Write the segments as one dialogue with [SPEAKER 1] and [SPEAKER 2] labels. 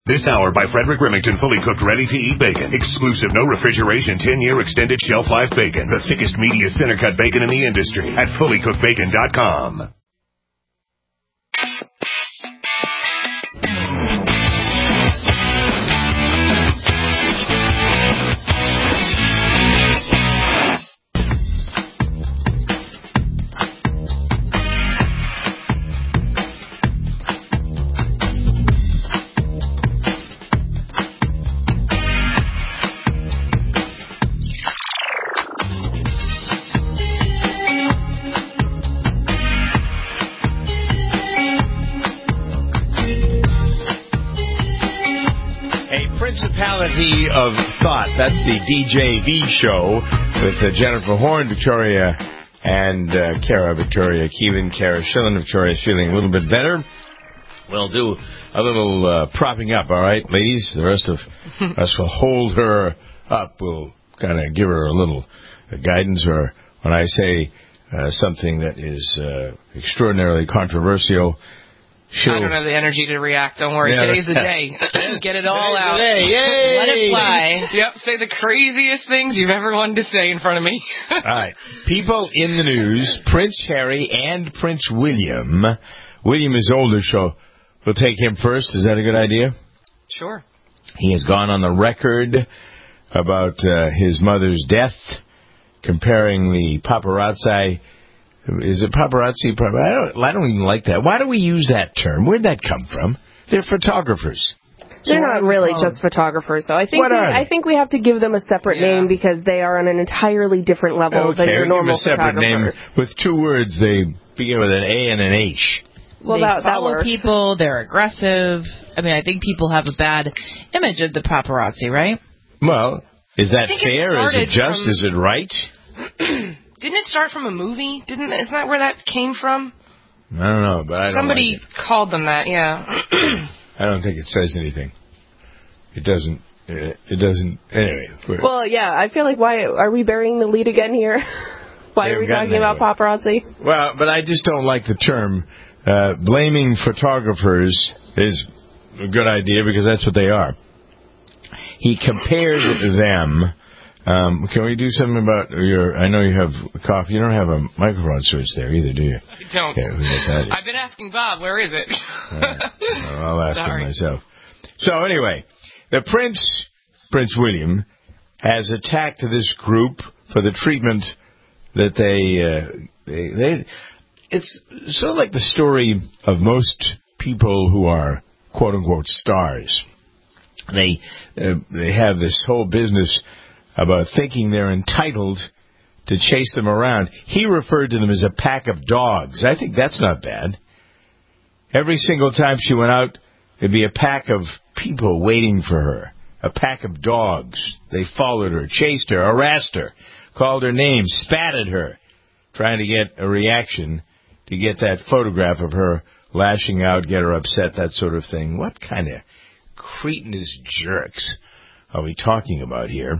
[SPEAKER 1] This hour by Frederick Remington, fully cooked, ready-to-eat bacon. Exclusive, no refrigeration, 10-year extended shelf life bacon. The thickest, meatiest, center-cut bacon in the industry at fullycookedbacon.com.
[SPEAKER 2] Principality of Thought. That's the DJV show with Jennifer Horn, Victoria, and Kara. Victoria Keelan, Kara Schillen. Victoria's feeling a little bit better. We'll do a little propping up, all right, ladies? The rest of us will hold her up. We'll kind of give her a little guidance, or when I say something that is extraordinarily controversial,
[SPEAKER 3] I don't have the energy to react. Don't worry. Today's the day. Get it all out.
[SPEAKER 2] Yay.
[SPEAKER 3] Let it fly. Yep. Say the craziest things you've ever wanted to say in front of me.
[SPEAKER 2] All right. People in the news, Prince Harry and Prince William. William is older, so we'll take him first. Is that a good idea?
[SPEAKER 3] Sure.
[SPEAKER 2] He has gone on the record about his mother's death, comparing the paparazzi. Is it paparazzi? I don't even like that. Why do we use that term? Where'd that come from? They're photographers.
[SPEAKER 4] They're not really just photographers, though. I think we have to give them a separate name because they are on an entirely different level than your normal photographers. Okay, give a separate name
[SPEAKER 2] with two words. They begin with an A and an H.
[SPEAKER 5] Well, they follow people. They're aggressive. I mean, I think people have a bad image of the paparazzi, right?
[SPEAKER 2] Well, is that fair? Is it just? Is it right?
[SPEAKER 3] Didn't it start from a movie? Isn't that where that came from?
[SPEAKER 2] I don't know, but I don't
[SPEAKER 3] Somebody
[SPEAKER 2] like it.
[SPEAKER 3] called them that, yeah.
[SPEAKER 2] I don't think it says anything. It doesn't. Anyway.
[SPEAKER 4] Well, yeah, I feel like why are we burying the lead again here? Why are we talking about paparazzi?
[SPEAKER 2] Well, but I just don't like the term. Blaming photographers is a good idea because that's what they are. He compared them. Can we do something about your... I know you have coffee. You don't have a microphone switch there either, do you?
[SPEAKER 3] I don't.
[SPEAKER 2] Okay,
[SPEAKER 3] I've been asking Bob. Where is it?
[SPEAKER 2] I'll ask him myself. So anyway, the Prince William, has attacked this group for the treatment that they it's sort of like the story of most people who are quote-unquote stars. They have this whole business about thinking they're entitled to chase them around. He referred to them as a pack of dogs. I think that's not bad. Every single time she went out, there'd be a pack of people waiting for her. A pack of dogs. They followed her, chased her, harassed her, called her names, spat at her, trying to get a reaction, to get that photograph of her lashing out, get her upset, that sort of thing. What kind of cretinous jerks are we talking about here?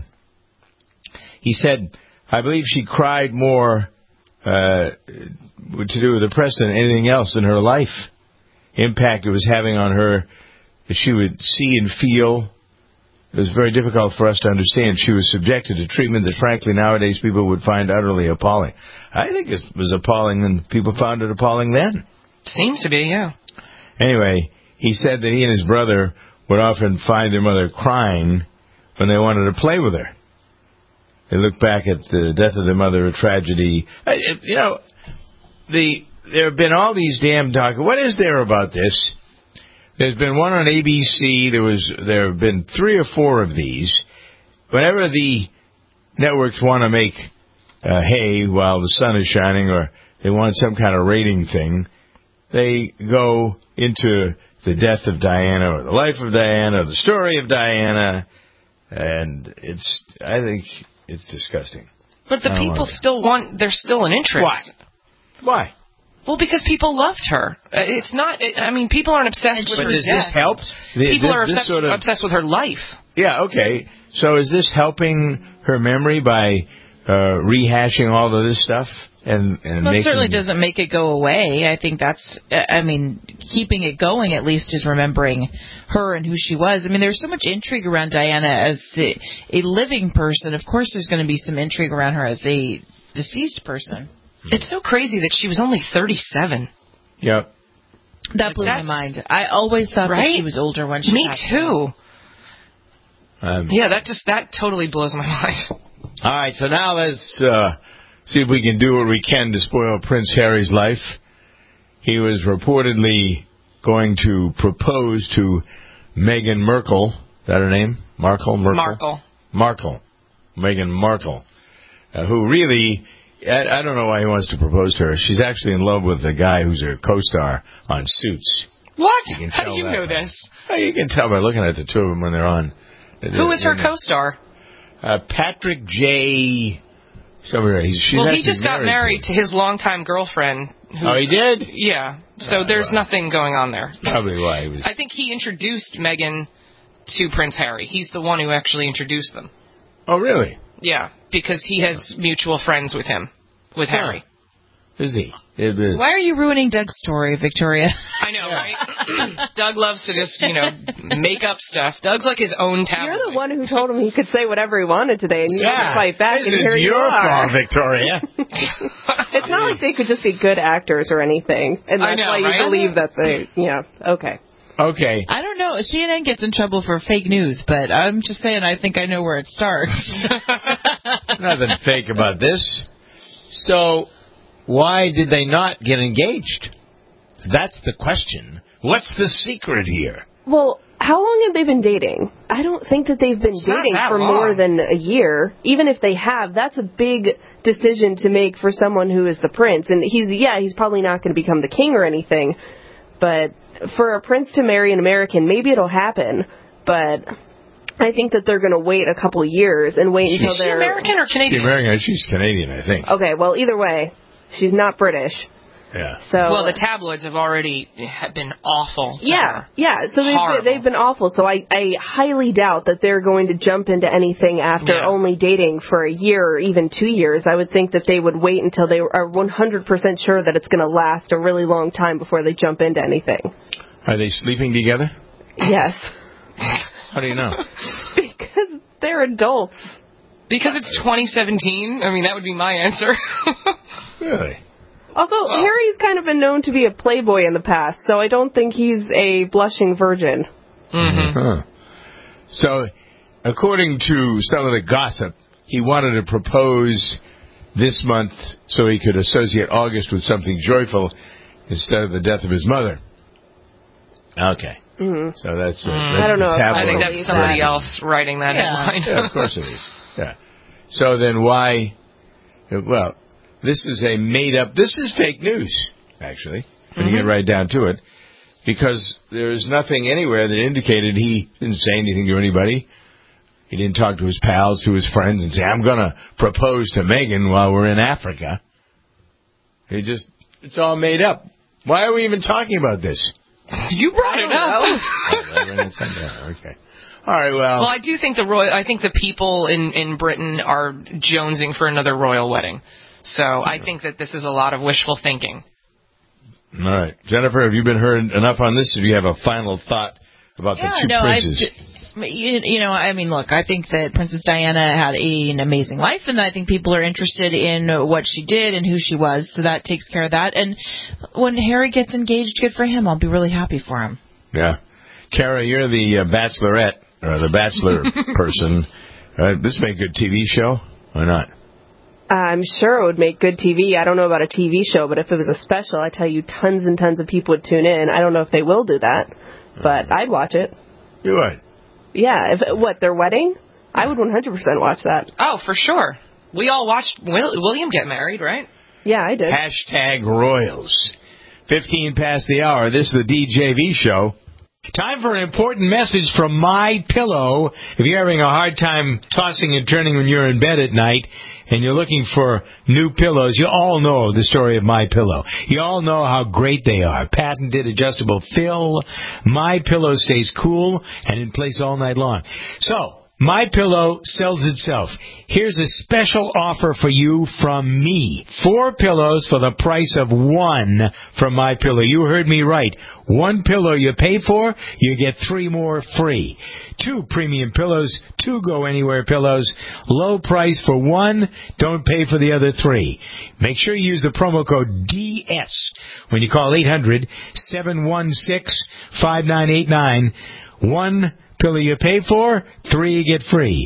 [SPEAKER 2] He said, I believe she cried more to do with the press than anything else in her life. Impact it was having on her that she would see and feel. It was very difficult for us to understand. She was subjected to treatment that, frankly, nowadays people would find utterly appalling. I think it was appalling, and people found it appalling then.
[SPEAKER 3] Seems to be, yeah.
[SPEAKER 2] Anyway, he said that he and his brother would often find their mother crying when they wanted to play with her. They look back at the death of their mother, a tragedy. You know, there have been all these damn documentaries. What is there about this? There's been one on ABC. There have been 3 or 4 of these. Whenever the networks want to make hay while the sun is shining, or they want some kind of rating thing, they go into the death of Diana, or the life of Diana, or the story of Diana, and I think it's disgusting.
[SPEAKER 3] But the people there's still an interest.
[SPEAKER 2] Why?
[SPEAKER 3] Well, because people loved her. It's not, people aren't obsessed with her death. But does this help? People are obsessed with her life.
[SPEAKER 2] Yeah, okay. So is this helping her memory by rehashing all of this stuff? And
[SPEAKER 5] it certainly doesn't make it go away. I think that's, keeping it going at least is remembering her and who she was. I mean, there's so much intrigue around Diana as a living person. Of course, there's going to be some intrigue around her as a deceased person.
[SPEAKER 3] It's so crazy that she was only 37.
[SPEAKER 2] Yep.
[SPEAKER 5] That blew my mind. I always thought that she was older when she passed.
[SPEAKER 3] Me too. That totally blows my mind.
[SPEAKER 2] All right, so now let's see if we can do what we can to spoil Prince Harry's life. He was reportedly going to propose to Meghan Markle. Is that her name? Markle. Meghan Markle. Who really, I don't know why he wants to propose to her. She's actually in love with the guy who's her co-star on Suits.
[SPEAKER 3] What? How do you know this?
[SPEAKER 2] You can tell by looking at the two of them when they're on.
[SPEAKER 3] Who is her co-star?
[SPEAKER 2] Patrick J. Somewhere.
[SPEAKER 3] He just got married to his longtime girlfriend.
[SPEAKER 2] He did?
[SPEAKER 3] Yeah. So there's nothing going on there.
[SPEAKER 2] Probably why he was.
[SPEAKER 3] I think he introduced Meghan to Prince Harry. He's the one who actually introduced them.
[SPEAKER 2] Oh, really?
[SPEAKER 3] Yeah, because he has mutual friends with him, with Harry.
[SPEAKER 2] Is he?
[SPEAKER 5] Why are you ruining Doug's story, Victoria?
[SPEAKER 3] I know, right? Doug loves to just, make up stuff. Doug's like his own tabloid.
[SPEAKER 4] You're the one who told him he could say whatever he wanted today, and you had to fight back, and here you are.
[SPEAKER 2] This is your fault, Victoria.
[SPEAKER 4] It's not like they could just be good actors or anything, and that's why you believe that they, okay.
[SPEAKER 2] Okay.
[SPEAKER 5] I don't know. CNN gets in trouble for fake news, but I'm just saying I think I know where it starts.
[SPEAKER 2] Nothing fake about this. So, why did they not get engaged? That's the question. What's the secret here?
[SPEAKER 4] Well, how long have they been dating? I don't think that they've been dating for more than a year. Even if they have, that's a big decision to make for someone who is the prince. And he's probably not going to become the king or anything. But for a prince to marry an American, maybe it'll happen. But I think that they're going to wait a couple years and wait until they're...
[SPEAKER 3] Is she American or Canadian?
[SPEAKER 2] She's American. She's Canadian, I think.
[SPEAKER 4] Okay, well, either way, she's not British.
[SPEAKER 2] Yeah.
[SPEAKER 3] Well, the tabloids have already been awful.
[SPEAKER 4] Yeah. So they've been awful. So I highly doubt that they're going to jump into anything after only dating for a year or even 2 years. I would think that they would wait until they are 100% sure that it's going to last a really long time before they jump into anything.
[SPEAKER 2] Are they sleeping together?
[SPEAKER 4] Yes.
[SPEAKER 2] How do you know?
[SPEAKER 4] Because they're adults.
[SPEAKER 3] Because it's 2017? I mean, that would be my answer.
[SPEAKER 2] Really?
[SPEAKER 4] Also, Harry's kind of been known to be a playboy in the past, so I don't think he's a blushing virgin.
[SPEAKER 3] Mm-hmm.
[SPEAKER 2] Huh. So, according to some of the gossip, he wanted to propose this month so he could associate August with something joyful instead of the death of his mother. Okay.
[SPEAKER 4] Mm-hmm.
[SPEAKER 2] So that's
[SPEAKER 4] I don't know.
[SPEAKER 3] I think that's somebody else writing that headline.
[SPEAKER 2] Yeah, of course it is. Yeah. So then why... Well... This is a made-up... This is fake news, actually, when you get right down to it, because there is nothing anywhere that indicated he didn't say anything to anybody. He didn't talk to his pals, to his friends, and say, I'm going to propose to Meghan while we're in Africa. It's all made up. Why are we even talking about this?
[SPEAKER 3] You brought it
[SPEAKER 2] up. Okay. All right, well...
[SPEAKER 3] Well, I do think the people in Britain are jonesing for another royal wedding. So I think that this is a lot of wishful thinking.
[SPEAKER 2] All right. Jennifer, have you been heard enough on this, or do you have a final thought about the two princes?
[SPEAKER 5] Look, I think that Princess Diana had an amazing life, and I think people are interested in what she did and who she was, so that takes care of that. And when Harry gets engaged, good for him. I'll be really happy for him.
[SPEAKER 2] Yeah. Kara, you're the bachelorette, or the bachelor person. This would make a good TV show, or not?
[SPEAKER 4] I'm sure it would make good TV. I don't know about a TV show, but if it was a special, I tell you tons and tons of people would tune in. I don't know if they will do that, but I'd watch it.
[SPEAKER 2] You would?
[SPEAKER 4] Yeah. Their wedding? I would 100% watch that.
[SPEAKER 3] Oh, for sure. We all watched William get married, right?
[SPEAKER 4] Yeah, I did.
[SPEAKER 2] #Royals. 15 past the hour. This is the DJV show. Time for an important message from MyPillow. If you're having a hard time tossing and turning when you're in bed at night and you're looking for new pillows, you all know the story of MyPillow. You all know how great they are. Patented adjustable fill. MyPillow stays cool and in place all night long. So, MyPillow sells itself. Here's a special offer for you from me. 4 pillows for the price of 1 from MyPillow. You heard me right. 1 pillow you pay for, you get 3 more free. 2 premium pillows, 2 Go Anywhere pillows. Low price for 1, don't pay for the other 3. Make sure you use the promo code DS when you call 800-716-5989. 1 pillow you pay for, 3 you get free.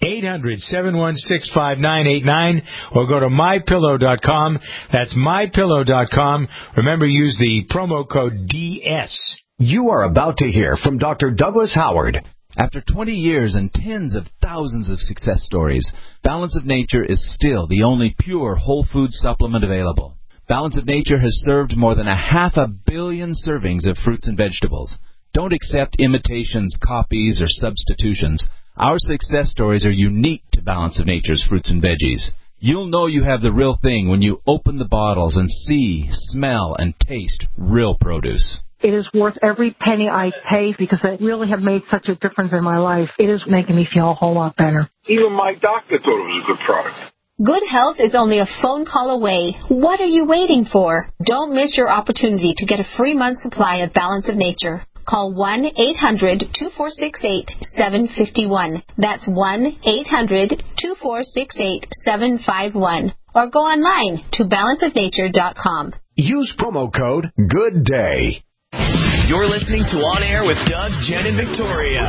[SPEAKER 2] 800-716-5989 or go to MyPillow.com. That's MyPillow.com. Remember, use the promo code DS.
[SPEAKER 6] You are about to hear from Dr. Douglas Howard. After 20 years and tens of thousands of success stories, Balance of Nature is still the only pure whole food supplement available. Balance of Nature has served more than 500 million servings of fruits and vegetables. Don't accept imitations, copies, or substitutions. Our success stories are unique to Balance of Nature's fruits and veggies. You'll know you have the real thing when you open the bottles and see, smell, and taste real produce.
[SPEAKER 7] It is worth every penny I pay because it really have made such a difference in my life. It is making me feel a whole lot better.
[SPEAKER 8] Even my doctor thought it was a good product.
[SPEAKER 9] Good health is only a phone call away. What are you waiting for? Don't miss your opportunity to get a free month supply of Balance of Nature. Call 1-800-2468-751. That's 1-800-2468-751. Or go online to balanceofnature.com.
[SPEAKER 6] Use promo code GOODDAY.
[SPEAKER 10] You're listening to On Air with Doug, Jen, and Victoria.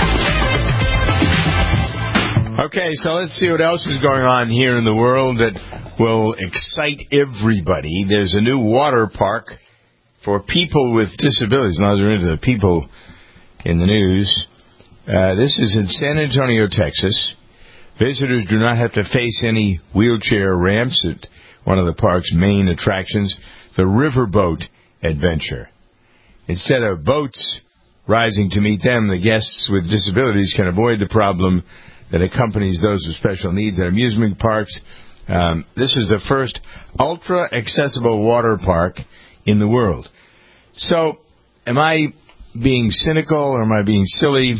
[SPEAKER 2] Okay, so let's see what else is going on here in the world that will excite everybody. There's a new water park for people with disabilities. Now they're into the people in the news. This is in San Antonio, Texas. Visitors do not have to face any wheelchair ramps at one of the park's main attractions, the Riverboat Adventure. Instead of boats rising to meet them, the guests with disabilities can avoid the problem that accompanies those with special needs at amusement parks. This is the first ultra-accessible water park in the world. So, am I being cynical or am I being silly?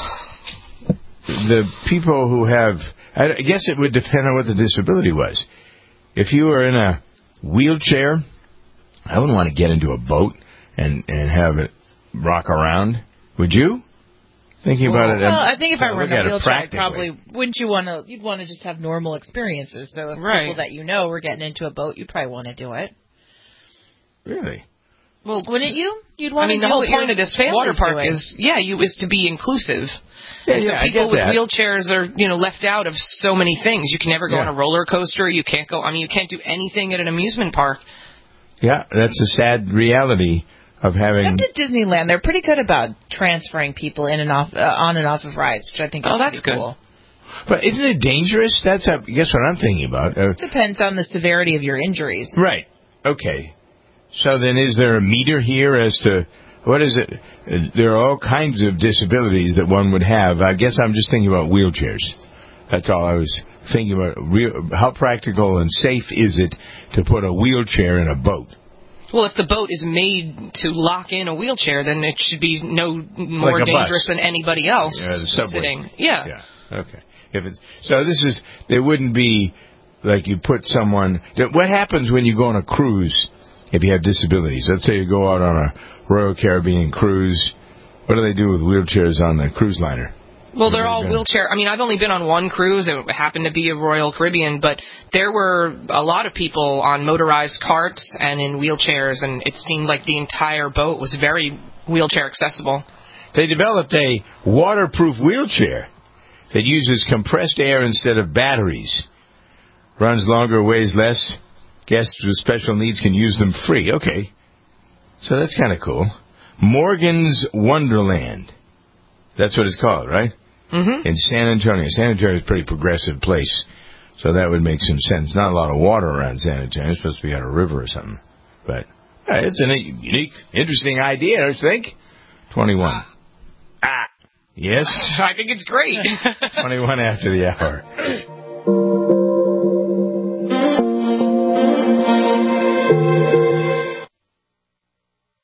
[SPEAKER 2] The people who have... I guess it would depend on what the disability was. If you were in a wheelchair, I wouldn't want to get into a boat and have it rock around. Would you? Thinking about it.
[SPEAKER 5] Well, I think if I were in a wheelchair, you'd want to just have normal experiences. So if people that you know were getting into a boat, you'd probably want to do it.
[SPEAKER 2] Really?
[SPEAKER 5] Well, wouldn't you? You'd want to do
[SPEAKER 3] the whole point of this water park is to be inclusive.
[SPEAKER 2] Yeah,
[SPEAKER 3] so people with wheelchairs are, left out of so many things. You can never go on a roller coaster. You can't you can't do anything at an amusement park.
[SPEAKER 2] Yeah, that's a sad reality of having...
[SPEAKER 5] Except at Disneyland, they're pretty good about transferring people in and off, on and off of rides, which I think is
[SPEAKER 3] that's
[SPEAKER 5] pretty
[SPEAKER 3] cool.
[SPEAKER 2] But isn't it dangerous? That's, I guess, what I'm thinking about.
[SPEAKER 5] It depends on the severity of your injuries.
[SPEAKER 2] Right. Okay. So then is there a meter here as to... What is it? There are all kinds of disabilities that one would have. I guess I'm just thinking about wheelchairs. That's all I was thinking about. How practical and safe is it to put a wheelchair in a boat?
[SPEAKER 3] Well, if the boat is made to lock in a wheelchair, then it should be no more dangerous than anybody else sitting.
[SPEAKER 2] Yeah. Okay. There wouldn't be like you put someone. What happens when you go on a cruise if you have disabilities? Let's say you go out on a Royal Caribbean cruise. What do they do with wheelchairs on the cruise liner?
[SPEAKER 3] Well, they're all wheelchair. I mean, I've only been on one cruise. It happened to be a Royal Caribbean, but there were a lot of people on motorized carts and in wheelchairs, and it seemed like the entire boat was very wheelchair accessible.
[SPEAKER 2] They developed a waterproof wheelchair that uses compressed air instead of batteries. Runs longer, weighs less. Guests with special needs can use them free. Okay. So that's kind of cool. Morgan's Wonderland. That's what it's called, right?
[SPEAKER 3] Mm-hmm.
[SPEAKER 2] In San Antonio. San Antonio is a pretty progressive place, so that would make some sense. Not a lot of water around San Antonio. It's supposed to be on a river or something. But it's a unique, interesting idea, don't you think? 21. Yes?
[SPEAKER 3] I think it's great.
[SPEAKER 2] 21 after the hour.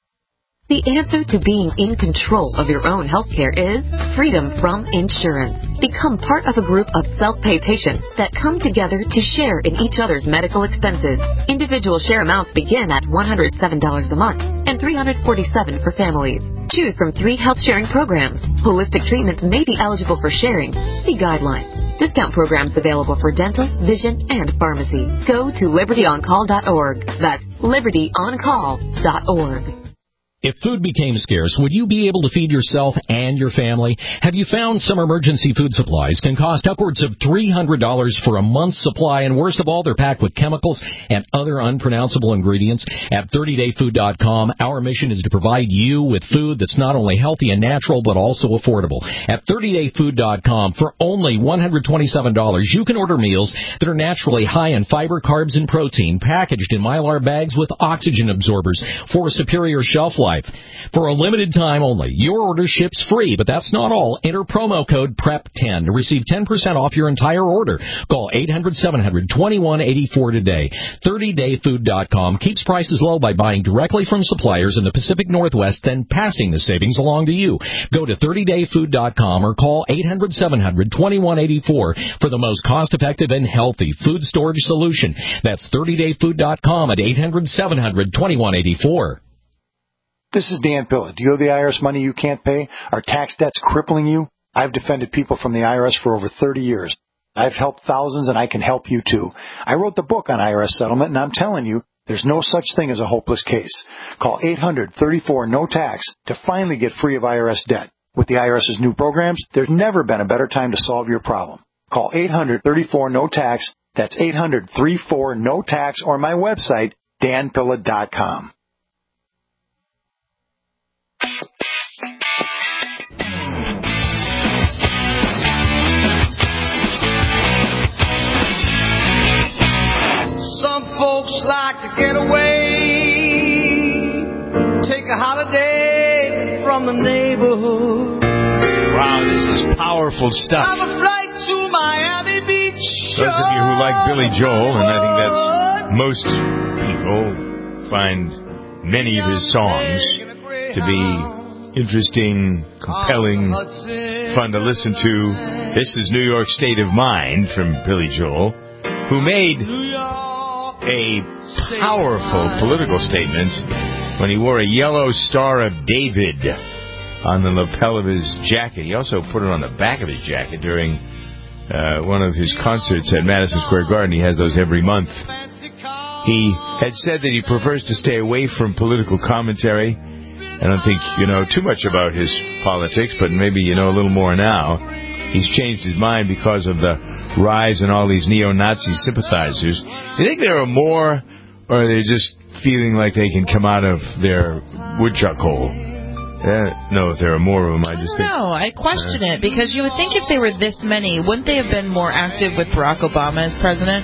[SPEAKER 11] The answer to being in control of your own health care is freedom from insurance. Become part of a group of self-pay patients that come together to share in each other's medical expenses. Individual share amounts begin at $107 a month and $347 for families. Choose from 3 health-sharing programs. Holistic treatments may be eligible for sharing. See guidelines. Discount programs available for dental, vision, and pharmacy. Go to libertyoncall.org. That's libertyoncall.org.
[SPEAKER 12] If food became scarce, would you be able to feed yourself and your family? Have you found some emergency food supplies can cost upwards of $300 for a month's supply, and worst of all, they're packed with chemicals and other unpronounceable ingredients? At 30dayfood.com, our mission is to provide you with food that's not only healthy and natural, but also affordable. At 30dayfood.com, for only $127, you can order meals that are naturally high in fiber, carbs, and protein, packaged in Mylar bags with oxygen absorbers for a superior shelf life. For a limited time only, your order ships free, but that's not all. Enter promo code PREP10 to receive 10% off your entire order. Call 800-700-2184 today. 30dayfood.com keeps prices low by buying directly from suppliers in the Pacific Northwest, then passing the savings along to you. Go to 30dayfood.com or call 800-700-2184 for the most cost-effective and healthy food storage solution. That's 30dayfood.com at 800-700-2184.
[SPEAKER 13] This is Dan Pilla. Do you owe the IRS money you can't pay? Are tax debts crippling you? I've defended people from the IRS for over 30 years. I've helped thousands, and I can help you too. I wrote the book on IRS settlement, and I'm telling you, there's no such thing as a hopeless case. Call 800-34-NO-TAX to finally get free of IRS debt. With the IRS's new programs, there's never been a better time to solve your problem. Call 800-34-NO-TAX. That's 800-34-NO-TAX, or my website, danpilla.com.
[SPEAKER 14] Some folks like to get away, take a holiday from the neighborhood.
[SPEAKER 2] Wow, this is powerful stuff.
[SPEAKER 14] Have a flight to Miami Beach.
[SPEAKER 2] Those of you who like Billy Joel, and I think that's most people, find many of his songs to be interesting, compelling, fun to listen to. This is New York State of Mind from Billy Joel, who made a powerful political statement when he wore a yellow Star of David on the lapel of his jacket. He also put it on the back of his jacket during one of his concerts at Madison Square Garden. He has those every month. He had said that he prefers to stay away from political commentary. I don't think you know too much about his politics, but maybe you know a little more now. He's changed his mind because of the rise in all these neo-Nazi sympathizers. Do you think there are more, or are they just feeling like they can come out of their woodchuck hole? No, if there are more of them, I just think...
[SPEAKER 5] No, I question it, because you would think if there were this many, wouldn't they have been more active with Barack Obama as president?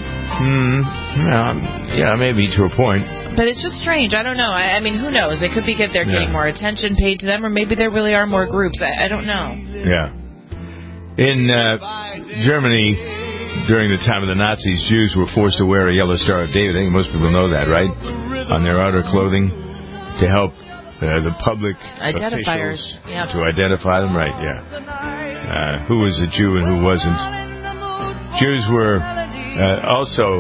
[SPEAKER 2] Yeah, maybe to a point.
[SPEAKER 5] But it's just strange. I don't know. I mean, who knows? It could be that they're getting more attention paid to them, or maybe there really are more groups. I don't know.
[SPEAKER 2] Yeah. In Germany, during the time of the Nazis, Jews were forced to wear a yellow Star of David. I think most people know that, right? On their outer clothing to help the public
[SPEAKER 5] identifiers
[SPEAKER 2] to identify them, right? Yeah. Who was a Jew and who wasn't? Jews were also,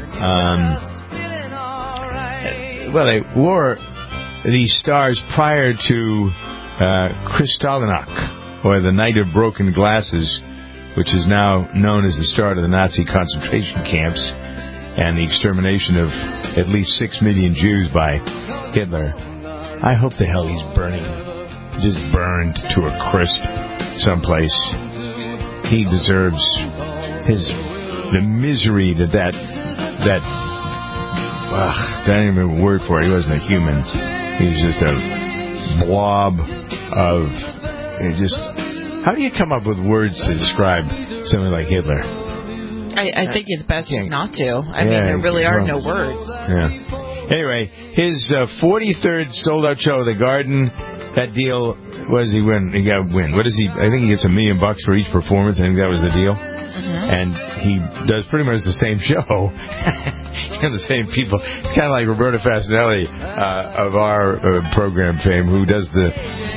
[SPEAKER 2] they wore these stars prior to Kristallnacht, or the Night of Broken Glasses, which is now known as the start of the Nazi concentration camps and the extermination of at least 6 million Jews by Hitler. I hope the hell he's burning, just burned to a crisp someplace. He deserves the misery that I don't even have a word for it. He wasn't a human. He was just a blob of... how do you come up with words to describe something like Hitler?
[SPEAKER 5] I think it's best just not to. I mean, there really are no words.
[SPEAKER 2] Yeah. Anyway, his 43rd sold-out show at the Garden, that deal, what does he win? He got a win. What is he? I think he gets $1 million for each performance. I think that was the deal. And he does pretty much the same show. And the same people. It's kind of like Roberta Fasinelli of our program fame, who does the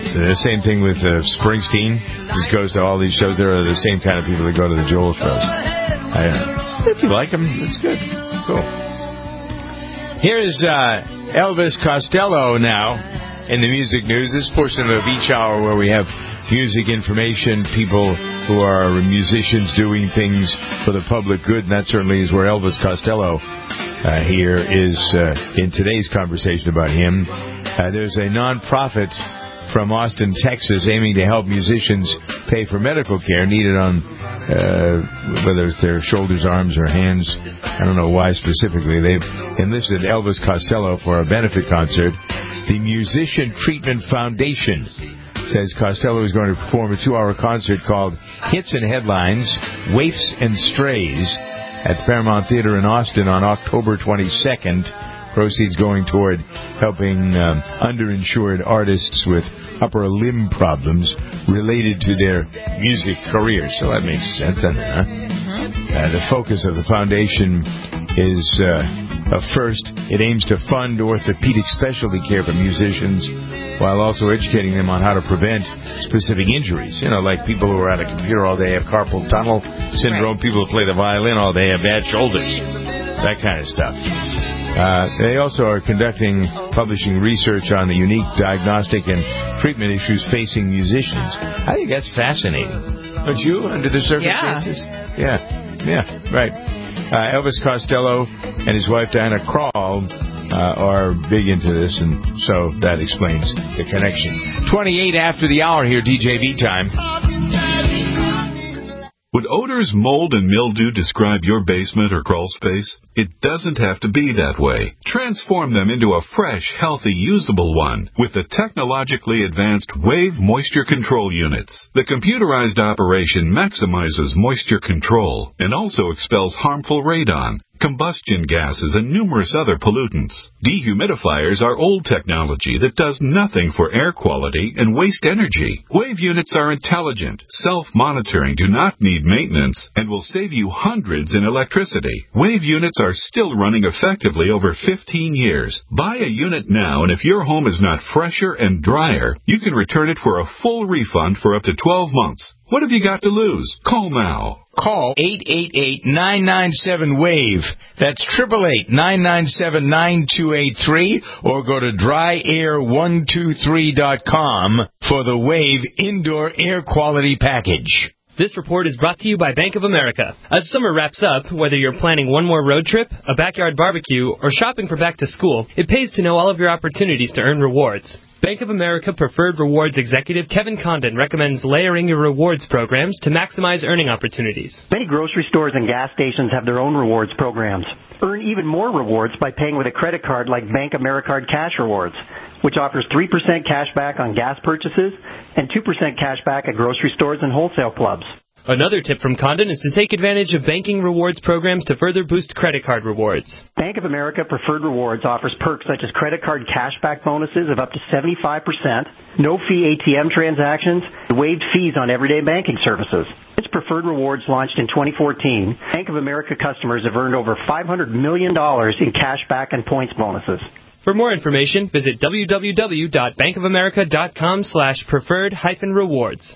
[SPEAKER 2] The same thing with Springsteen. Just goes to all these shows. There are the same kind of people that go to the Joel shows. If you like them, it's good. Cool. Here's Elvis Costello now in the music news. This portion of each hour where we have music information, people who are musicians doing things for the public good, and that certainly is where Elvis Costello here is in today's conversation about him. There's a non-profit from Austin, Texas, aiming to help musicians pay for medical care needed on whether it's their shoulders, arms, or hands. I don't know why specifically. They've enlisted Elvis Costello for a benefit concert. The Musician Treatment Foundation says Costello is going to perform a 2-hour concert called Hits and Headlines, Waifs and Strays at the Paramount Theater in Austin on October 22nd. Proceeds going toward helping underinsured artists with upper limb problems related to their music careers. So that makes sense, doesn't it? Huh? The focus of the foundation is, first, it aims to fund orthopedic specialty care for musicians while also educating them on how to prevent specific injuries. You know, like people who are at a computer all day have carpal tunnel syndrome. Right. People who play the violin all day have bad shoulders. That kind of stuff. They also are publishing research on the unique diagnostic and treatment issues facing musicians. I think that's fascinating. Don't you, under the circumstances? Yeah, right. Elvis Costello and his wife Diana Krall are big into this, and so that explains the connection. 28 after the hour here, DJV time.
[SPEAKER 15] Would odors, mold, and mildew describe your basement or crawl space? It doesn't have to be that way. Transform them into a fresh, healthy, usable one with the technologically advanced Wave Moisture Control Units. The computerized operation maximizes moisture control and also expels harmful radon, combustion gases, and numerous other pollutants. Dehumidifiers are old technology that does nothing for air quality and waste energy. Wave units are intelligent, self-monitoring, do not need maintenance, and will save you hundreds in electricity. Wave units are still running effectively over 15 years. Buy a unit now, and if your home is not fresher and drier, you can return it for a full refund for up to 12 months. What have you got to lose? Call now.
[SPEAKER 2] Call 888-997-WAVE. That's 888-997-9283, or go to dryair123.com for the Wave Indoor Air Quality Package.
[SPEAKER 16] This report is brought to you by Bank of America. As summer wraps up, whether you're planning one more road trip, a backyard barbecue, or shopping for back to school, it pays to know all of your opportunities to earn rewards. Bank of America Preferred Rewards Executive Kevin Condon recommends layering your rewards programs to maximize earning opportunities.
[SPEAKER 17] Many grocery stores and gas stations have their own rewards programs. Earn even more rewards by paying with a credit card like Bank AmeriCard Cash Rewards, which offers 3% cash back on gas purchases and 2% cash back at grocery stores and wholesale clubs.
[SPEAKER 16] Another tip from Condon is to take advantage of banking rewards programs to further boost credit card rewards.
[SPEAKER 17] Bank of America Preferred Rewards offers perks such as credit card cashback bonuses of up to 75%, no-fee ATM transactions, and waived fees on everyday banking services. Its Preferred Rewards launched in 2014. Bank of America customers have earned over $500 million in cashback and points bonuses.
[SPEAKER 16] For more information, visit www.bankofamerica.com/preferred-rewards.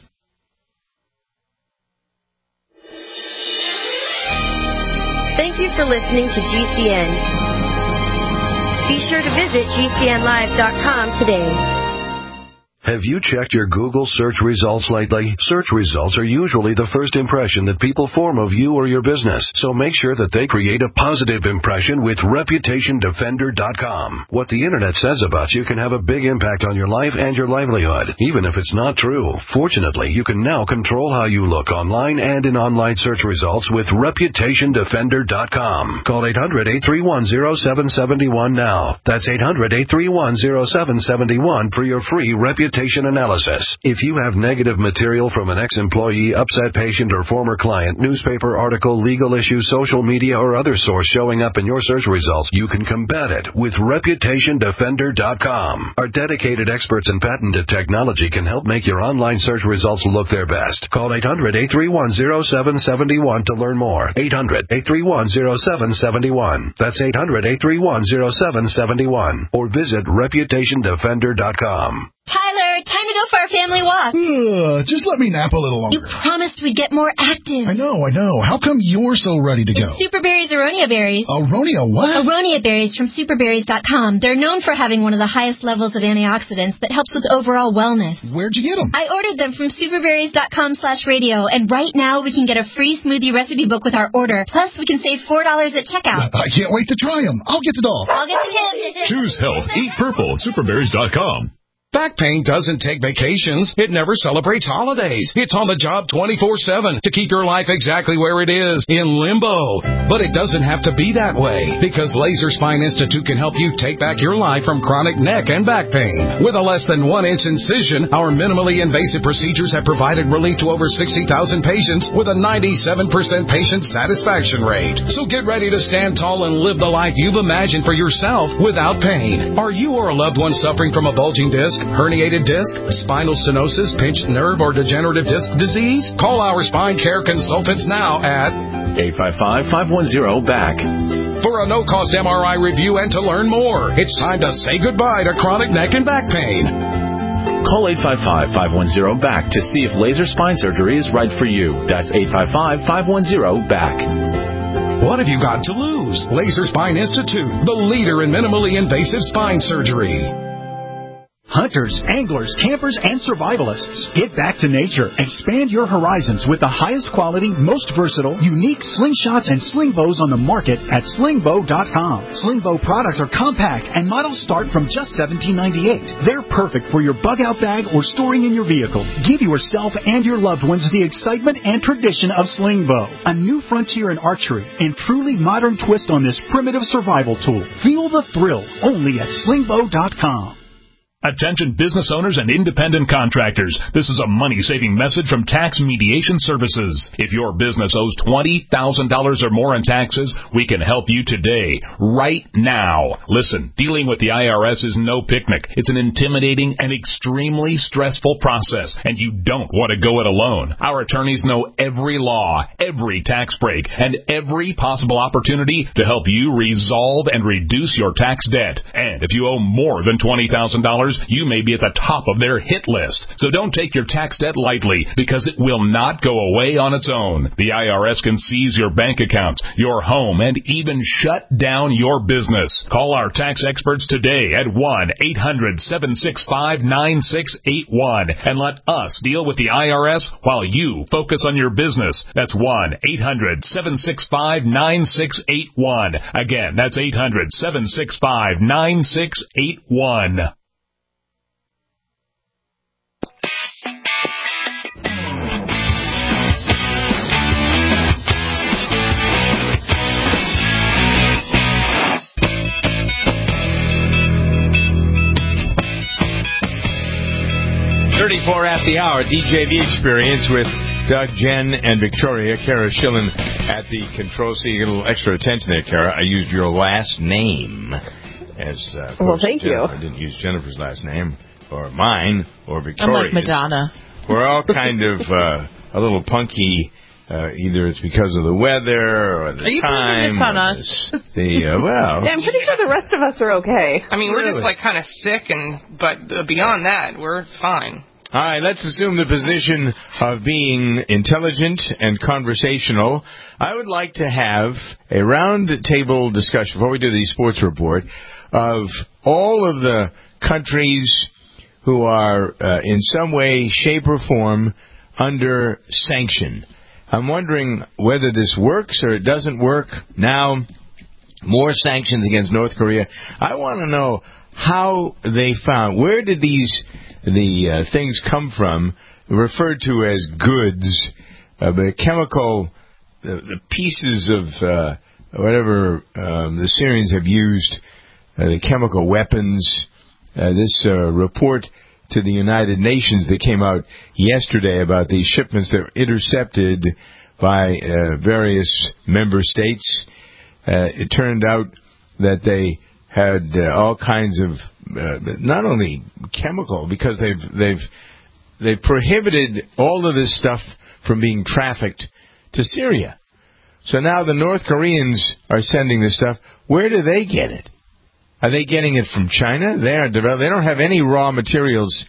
[SPEAKER 18] Thank you for listening to GCN. Be sure to visit GCNlive.com today.
[SPEAKER 19] Have you checked your Google search results lately? Search results are usually the first impression that people form of you or your business, so make sure that they create a positive impression with ReputationDefender.com. What the Internet says about you can have a big impact on your life and your livelihood, even if it's not true. Fortunately, you can now control how you look online and in online search results with ReputationDefender.com. Call 800-831-0771 now. That's 800-831-0771 for your free reputation analysis. If you have negative material from an ex-employee, upset patient, or former client, newspaper article, legal issue, social media, or other source showing up in your search results, you can combat it with ReputationDefender.com. Our dedicated experts in patented technology can help make your online search results look their best. Call 800-831-0771 to learn more. 800-831-0771. That's 800-831-0771. Or visit ReputationDefender.com.
[SPEAKER 9] Tyler, time to go
[SPEAKER 20] for our family walk?
[SPEAKER 21] Just let me nap a little longer.
[SPEAKER 20] You promised we'd get more active.
[SPEAKER 21] I know. How come you're so ready to go?
[SPEAKER 20] It's Superberry's Aronia berries.
[SPEAKER 21] Aronia what?
[SPEAKER 20] Aronia berries from superberries.com. They're known for having one of the highest levels of antioxidants that helps with overall wellness.
[SPEAKER 21] Where'd you get them?
[SPEAKER 20] I ordered them from superberries.com/radio, and right now we can get a free smoothie recipe book with our order. Plus, we can save $4 at checkout.
[SPEAKER 21] I can't wait to try them. I'll get the dog.
[SPEAKER 20] I'll get the kid.
[SPEAKER 22] Choose health. Eat purple. Superberries.com.
[SPEAKER 23] Back pain doesn't take vacations. It never celebrates holidays. It's on the job 24/7 to keep your life exactly where it is, in limbo. But it doesn't have to be that way, because Laser Spine Institute can help you take back your life from chronic neck and back pain. With a less than 1-inch incision, our minimally invasive procedures have provided relief to over 60,000 patients with a 97% patient satisfaction rate. So get ready to stand tall and live the life you've imagined for yourself without pain. Are you or a loved one suffering from a bulging disc, herniated disc, spinal stenosis, pinched nerve, or degenerative disc disease? Call our spine care consultants now at
[SPEAKER 22] 855-510-BACK.
[SPEAKER 23] For a no-cost MRI review and to learn more. It's time to say goodbye to chronic neck and back pain.
[SPEAKER 22] Call 855-510-BACK to see if laser spine surgery is right for you. That's 855-510-BACK.
[SPEAKER 23] What have you got to lose? Laser Spine Institute, the leader in minimally invasive spine surgery.
[SPEAKER 24] Hunters, anglers, campers, and survivalists. Get back to nature. Expand your horizons with the highest quality, most versatile, unique slingshots and sling bows on the market at slingbow.com. Slingbow products are compact and models start from just $17.98. They're perfect for your bug-out bag or storing in your vehicle. Give yourself and your loved ones the excitement and tradition of Slingbow, a new frontier in archery and truly modern twist on this primitive survival tool. Feel the thrill only at slingbow.com.
[SPEAKER 22] Attention business owners and independent contractors. This is a money-saving message from Tax Mediation Services. If your business owes $20,000 or more in taxes, we can help you today, right now. Listen, dealing with the IRS is no picnic. It's an intimidating and extremely stressful process, and you don't want to go it alone. Our attorneys know every law, every tax break, and every possible opportunity to help you resolve and reduce your tax debt. And if you owe more than $20,000, you may be at the top of their hit list. So don't take your tax debt lightly, because it will not go away on its own. The IRS can seize your bank accounts, your home, and even shut down your business. Call our tax experts today at 1-800-765-9681 and let us deal with the IRS while you focus on your business. That's 1-800-765-9681. Again, that's 800-765-9681.
[SPEAKER 2] At the hour, DJ The Experience with Doug, Jen, and Victoria. Kara Schillen at the control. So you get a little extra attention there, Kara. I used your last name as
[SPEAKER 4] well, thank you.
[SPEAKER 2] I didn't use Jennifer's last name, or mine, or Victoria's.
[SPEAKER 5] I'm like Madonna.
[SPEAKER 2] We're all kind of a little punky. Either it's because of the weather or the
[SPEAKER 5] time. Are you blaming this on us?
[SPEAKER 2] Well,
[SPEAKER 4] yeah, I'm pretty sure the rest of us are okay.
[SPEAKER 3] I mean, we're just like kind of sick, but beyond that, we're fine.
[SPEAKER 2] All right, let's assume the position of being intelligent and conversational. I would like to have a round table discussion before we do the sports report of all of the countries who are in some way, shape, or form under sanction. I'm wondering whether this works or it doesn't work. Now, more sanctions against North Korea. I want to know how they found, where did the things come from, referred to as goods, the chemical, the pieces of whatever the Syrians have used, the chemical weapons. This report to the United Nations that came out yesterday about these shipments that were intercepted by various member states. It turned out that they had all kinds of not only chemical, because they've prohibited all of this stuff from being trafficked to Syria. So now the North Koreans are sending this stuff. Where do they get it? Are they getting it from China? They don't have any raw materials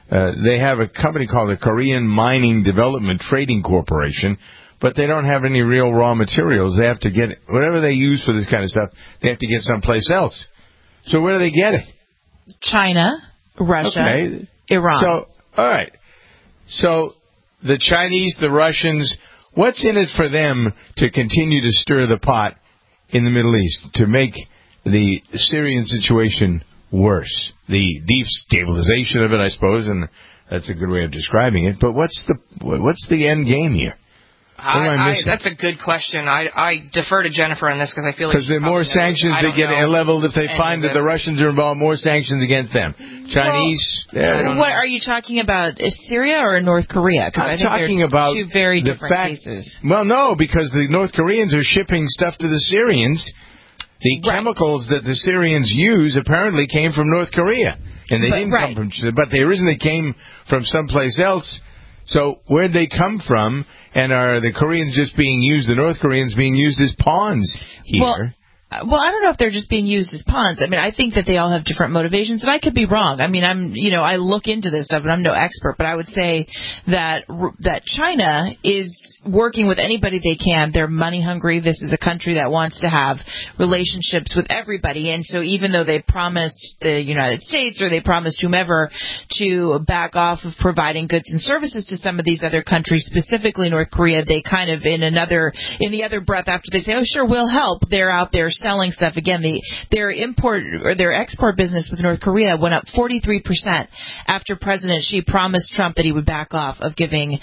[SPEAKER 2] they have a company called the Korean Mining Development Trading Corporation, but they don't have any real raw materials. They have to get whatever they use for this kind of stuff. They have to get someplace else. So where do they get it?
[SPEAKER 5] China, Russia, Iran.
[SPEAKER 2] So, all right. So the Chinese, the Russians, what's in it for them to continue to stir the pot in the Middle East, to make the Syrian situation worse? The destabilization of it, I suppose, and that's a good way of describing it. But what's the end game here?
[SPEAKER 3] That's a good question. I defer to Jennifer on this because I feel like...
[SPEAKER 2] Because the more sanctions they get leveled, if they find that the Russians are involved, more sanctions against them. Chinese...
[SPEAKER 5] What are you talking about? Syria or North Korea?
[SPEAKER 2] I'm talking about
[SPEAKER 5] two very different cases.
[SPEAKER 2] Well, no, because the North Koreans are shipping stuff to the Syrians. The chemicals that the Syrians use apparently came from North Korea. And they didn't come from... But they originally came from someplace else. So where'd they come from? And are the Koreans just being used, the North Koreans being used as pawns here?
[SPEAKER 5] Well, I don't know if they're just being used as pawns. I mean, I think that they all have different motivations, and I could be wrong. I mean, I look into this stuff, and I'm no expert, but I would say that China is working with anybody they can. They're money hungry. This is a country that wants to have relationships with everybody, and so even though they promised the United States or they promised whomever to back off of providing goods and services to some of these other countries, specifically North Korea, they kind of in the other breath after they say, oh, sure, we'll help, they're out there selling stuff. Again, their export business with North Korea went up 43% after President Xi promised Trump that he would back off of giving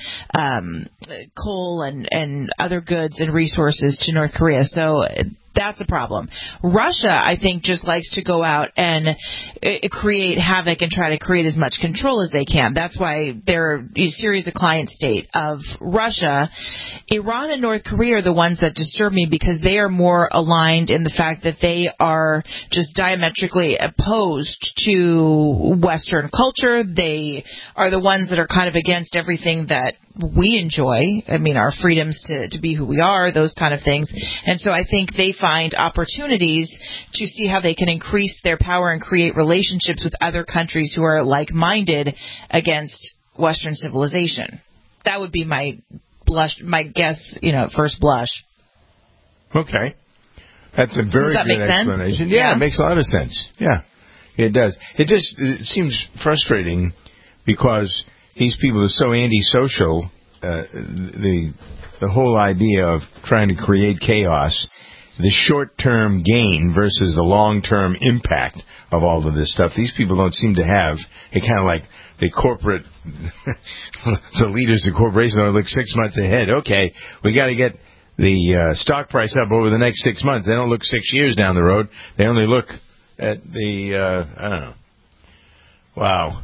[SPEAKER 5] coal and other goods and resources to North Korea. So that's a problem. Russia, I think, just likes to go out and create havoc and try to create as much control as they can. That's why Syria is a client state of Russia. Iran and North Korea are the ones that disturb me because they are more aligned in the fact that they are just diametrically opposed to Western culture. They are the ones that are kind of against everything that we enjoy. I mean, our freedoms to be who we are, those kind of things. And so I think they find opportunities to see how they can increase their power and create relationships with other countries who are like-minded against Western civilization. That would be my guess, at first blush.
[SPEAKER 2] Okay. That's a very good explanation.
[SPEAKER 5] Yeah,
[SPEAKER 2] it makes a lot of sense. Yeah, it does. It seems frustrating because these people are so antisocial. The whole idea of trying to create chaos, the short-term gain versus the long-term impact of all of this stuff, these people don't seem to have. They kind of like the corporate, the leaders of corporations are like 6 months ahead. Okay, we got to get the stock price up over the next 6 months. They don't look 6 years down the road. They only look at the, I don't know. Wow.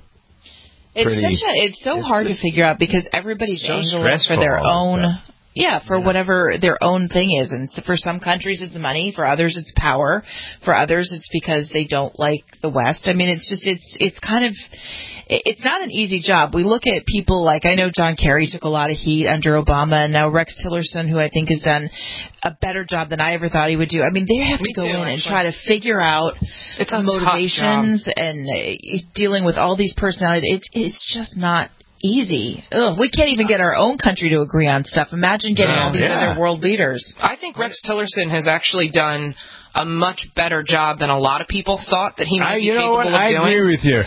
[SPEAKER 5] It's so hard to figure out because everybody's angling for their own... Yeah, whatever their own thing is. And for some countries it's money, for others it's power, for others it's because they don't like the West. I mean, it's kind of, it's not an easy job. We look at people like, I know John Kerry took a lot of heat under Obama, and now Rex Tillerson, who I think has done a better job than I ever thought he would do. I mean, they have to go in and try to figure out motivations and dealing with all these personalities. It's just not easy. Ugh, we can't even get our own country to agree on stuff. Imagine getting all these other world leaders.
[SPEAKER 3] I think Rex Tillerson has actually done a much better job than a lot of people thought that he might be capable of doing.
[SPEAKER 2] I agree with you.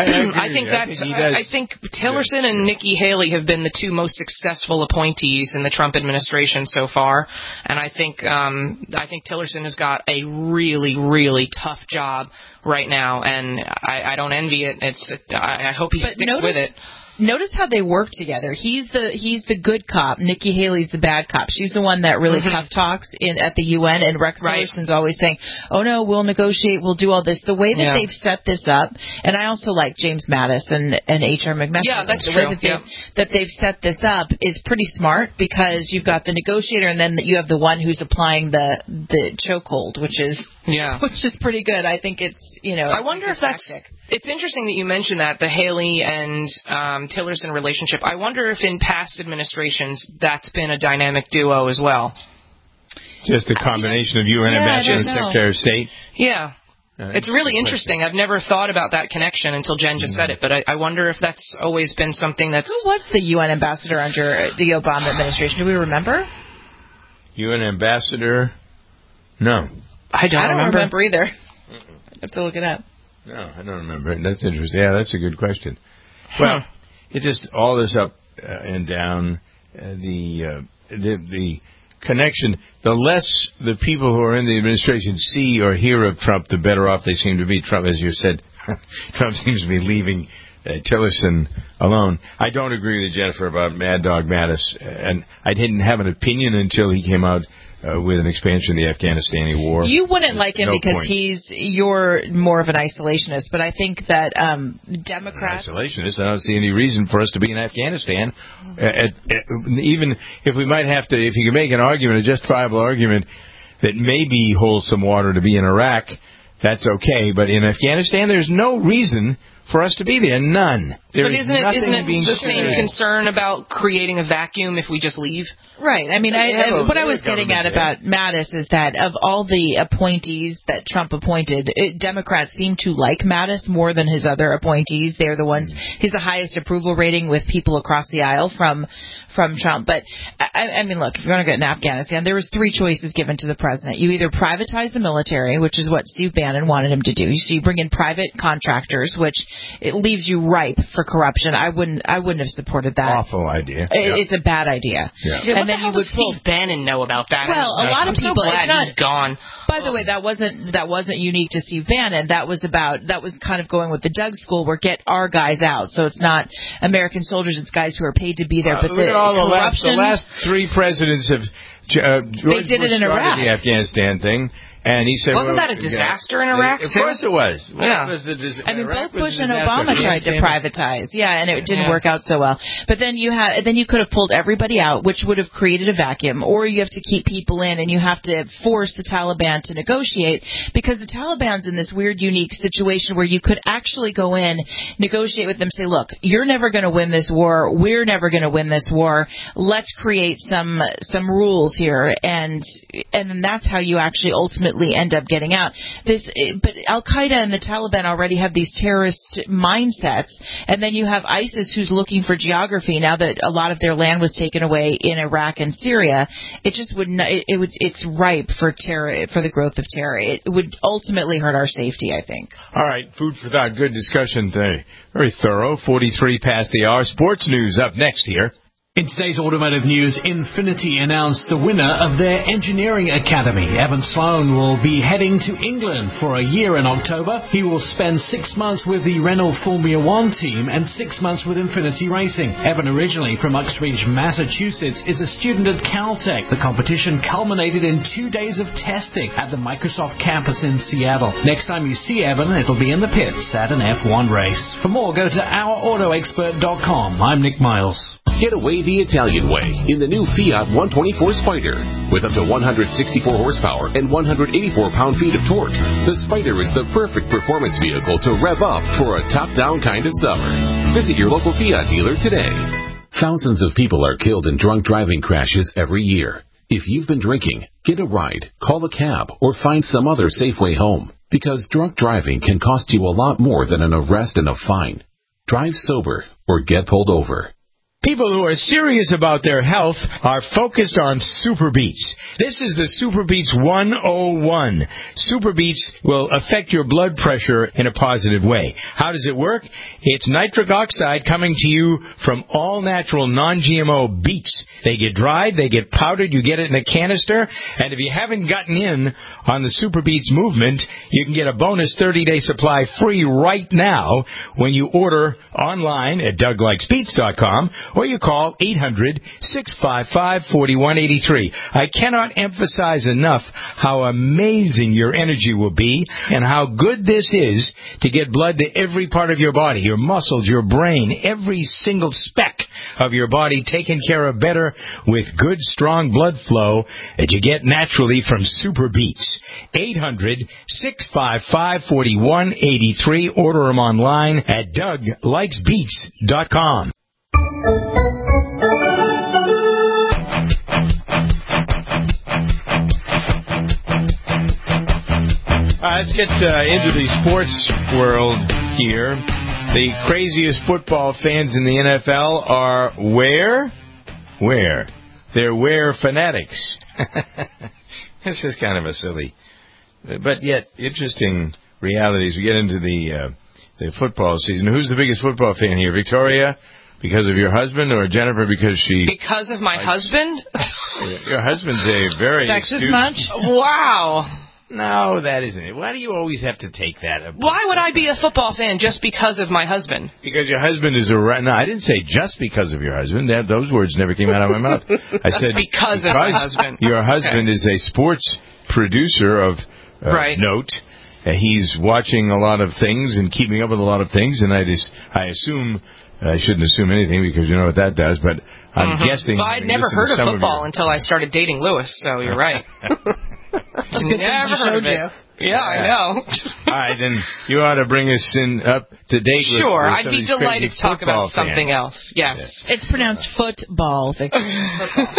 [SPEAKER 3] I think Tillerson and Nikki Haley have been the two most successful appointees in the Trump administration so far, and I think Tillerson has got a really, really tough job right now, and I don't envy it. I hope he sticks with it.
[SPEAKER 5] Notice how they work together. He's the good cop. Nikki Haley's the bad cop. She's the one that really tough talks at the UN, and Rex Tillerson's always saying, oh, no, we'll negotiate, we'll do all this. The way that they've set this up, and I also like James Mattis and H.R. McMaster.
[SPEAKER 3] Yeah, that's
[SPEAKER 5] true.
[SPEAKER 3] The way
[SPEAKER 5] that they've set this up is pretty smart because you've got the negotiator, and then you have the one who's applying the chokehold, which is pretty good. I think it's,
[SPEAKER 3] I wonder if it's interesting that you mentioned that, the Haley and Tillerson relationship. I wonder if in past administrations that's been a dynamic duo as well.
[SPEAKER 2] Just a combination of UN ambassador and Secretary of State?
[SPEAKER 3] Yeah. It's really interesting. I've never thought about that connection until Jen just said it, but I wonder if that's always been something that's...
[SPEAKER 5] Who was the UN ambassador under the Obama administration? Do we remember?
[SPEAKER 2] UN ambassador? No.
[SPEAKER 5] I don't remember either. I have to look it up.
[SPEAKER 2] No, I don't remember. That's interesting. Yeah, that's a good question. Well, it just all this up and down, the connection, the less the people who are in the administration see or hear of Trump, the better off they seem to be. Trump, as you said, Trump seems to be leaving Tillerson alone. I don't agree with Jennifer about Mad Dog Mattis, and I didn't have an opinion until he came out with an expansion of the Afghanistan war.
[SPEAKER 5] You wouldn't like him because you're more of an isolationist, but I think that Democrats...
[SPEAKER 2] Isolationist? I don't see any reason for us to be in Afghanistan. Even if we might have to, if you can make an argument, a justifiable argument, that maybe holds some water to be in Iraq, that's okay. But in Afghanistan, there's no reason for us to be there. None.
[SPEAKER 3] But isn't it the same concern about creating a vacuum if we just leave?
[SPEAKER 5] Right. I mean, what I was getting at about Mattis is that of all the appointees that Trump appointed, Democrats seem to like Mattis more than his other appointees. They're the ones, he's the highest approval rating with people across the aisle from Trump. But, I mean, look, if you're going to get in Afghanistan, there was 3 choices given to the president. You either privatize the military, which is what Steve Bannon wanted him to do. So you bring in private contractors, which it leaves you ripe for corruption. I wouldn't have supported that.
[SPEAKER 2] Awful idea.
[SPEAKER 5] It's a bad idea.
[SPEAKER 3] Yeah. What the hell does Steve Bannon know about that?
[SPEAKER 5] Well, a lot of people.
[SPEAKER 3] He's gone.
[SPEAKER 5] By the way, that wasn't unique to Steve Bannon. That was kind of going with the Doug school, where get our guys out. So it's not American soldiers; it's guys who are paid to be there. But
[SPEAKER 2] look at all the last 3 presidents have.
[SPEAKER 5] They did it in Iraq.
[SPEAKER 2] The Afghanistan thing. And he said,
[SPEAKER 3] wasn't that a disaster in Iraq,
[SPEAKER 2] too? Of course it was.
[SPEAKER 3] Yeah.
[SPEAKER 5] I mean, both Bush and Obama tried to privatize. Yeah, and it didn't work out so well. But then you could have pulled everybody out, which would have created a vacuum. Or you have to keep people in, and you have to force the Taliban to negotiate, because the Taliban's in this weird, unique situation where you could actually go in, negotiate with them, say, look, you're never going to win this war. We're never going to win this war. Let's create some rules here, and then that's how you actually ultimately end up getting out. But Al-Qaeda and the Taliban already have these terrorist mindsets, and then you have ISIS, who's looking for geography now that a lot of their land was taken away in Iraq and Syria. It just it's ripe for terror, for the growth of terror. It would ultimately hurt our safety, I think.
[SPEAKER 2] All right, food for thought. Good discussion today. Very thorough. 43 past the hour. Sports news up next here.
[SPEAKER 1] In today's automotive news, Infiniti announced the winner of their engineering academy. Evan Sloan will be heading to England for a year in October. He will spend 6 months with the Renault Formula One team and 6 months with Infiniti Racing. Evan, originally from Uxbridge, Massachusetts, is a student at Caltech. The competition culminated in 2 days of testing at the Microsoft campus in Seattle. Next time you see Evan, it'll be in the pits at an F1 race. For more, go to ourautoexpert.com. I'm Nick Miles.
[SPEAKER 6] Get away the Italian way in the new Fiat 124 Spider. With up to 164 horsepower and 184 pound-feet of torque, the Spider is the perfect performance vehicle to rev up for a top-down kind of summer. Visit your local Fiat dealer today. Thousands of people are killed in drunk driving crashes every year. If you've been drinking, get a ride, call a cab, or find some other safe way home. Because drunk driving can cost you a lot more than an arrest and a fine. Drive sober or get pulled over.
[SPEAKER 2] People who are serious about their health are focused on Super Beets. This is the Super Beets 101. Super Beets will affect your blood pressure in a positive way. How does it work? It's nitric oxide coming to you from all-natural, non-GMO beets. They get dried, they get powdered, you get it in a canister, and if you haven't gotten in on the Super Beets movement, you can get a bonus 30-day supply free right now when you order online at DougLikesBeets.com, or you call 800-655-4183. I cannot emphasize enough how amazing your energy will be and how good this is to get blood to every part of your body, your muscles, your brain, every single speck of your body taken care of better with good, strong blood flow that you get naturally from Super Beets. 800-655-4183. Order them online at DougLikesBeets.com. Let's get into the sports world here. The craziest football fans in the NFL are where? Where? They're where fanatics. This is kind of a silly, but yet interesting reality as we get into the football season. Who's the biggest football fan here? Victoria, because of your husband, or Jennifer because she...
[SPEAKER 3] Because of my husband?
[SPEAKER 2] Your husband's a very
[SPEAKER 5] sexist much?
[SPEAKER 3] Wow.
[SPEAKER 2] No, that isn't it. Why do you always have to take that?
[SPEAKER 3] Why would I be a football fan just because of my husband?
[SPEAKER 2] Because your husband is a... No, I didn't say just because of your husband. Those words never came out of my mouth. I said
[SPEAKER 3] because of my husband.
[SPEAKER 2] Your husband is a sports producer of note. He's watching a lot of things and keeping up with a lot of things, and I assume... I shouldn't assume anything because you know what that does, but I'm guessing...
[SPEAKER 3] Well, I'd never heard of football until I started dating Lewis, so you're right.
[SPEAKER 5] It's a good thing he showed you.
[SPEAKER 3] Yeah, I know.
[SPEAKER 2] All right, then you ought to bring us up to date with
[SPEAKER 3] Sure,
[SPEAKER 2] with
[SPEAKER 3] I'd be delighted to talk about something else. Yes.
[SPEAKER 5] It's pronounced football, Victor. Football.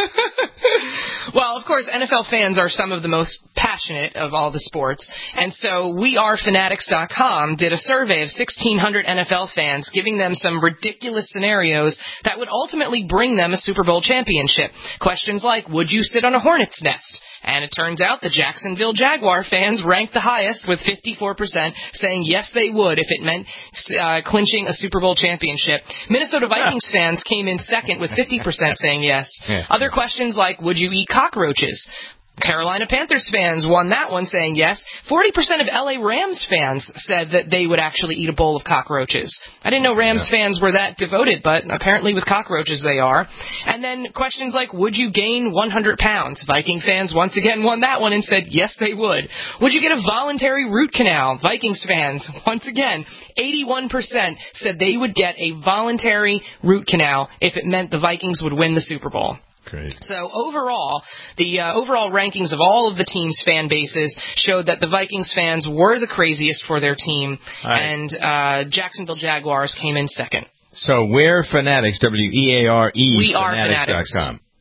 [SPEAKER 3] Well, of course, NFL fans are some of the most passionate of all the sports, and so WeAreFanatics.com did a survey of 1,600 NFL fans, giving them some ridiculous scenarios that would ultimately bring them a Super Bowl championship. Questions like, would you sit on a hornet's nest? And it turns out the Jacksonville Jaguar fans ranked the highest with 54% saying yes they would if it meant clinching a Super Bowl championship. Minnesota Vikings fans came in second with 50% saying yes. Other questions like, would you eat cockroaches? Carolina Panthers fans won that one saying yes. 40% of LA Rams fans said that they would actually eat a bowl of cockroaches. I didn't know Rams fans were that devoted, but apparently with cockroaches they are. And then questions like, would you gain 100 pounds? Viking fans once again won that one and said yes they would. Would you get a voluntary root canal? Vikings fans, once again, 81% said they would get a voluntary root canal if it meant the Vikings would win the Super Bowl.
[SPEAKER 2] Great.
[SPEAKER 3] So overall, the overall rankings of all of the teams' fan bases showed that the Vikings fans were the craziest for their team, and Jacksonville Jaguars came in second.
[SPEAKER 2] So we're Fanatics, WEARE,
[SPEAKER 3] We are Fanatics.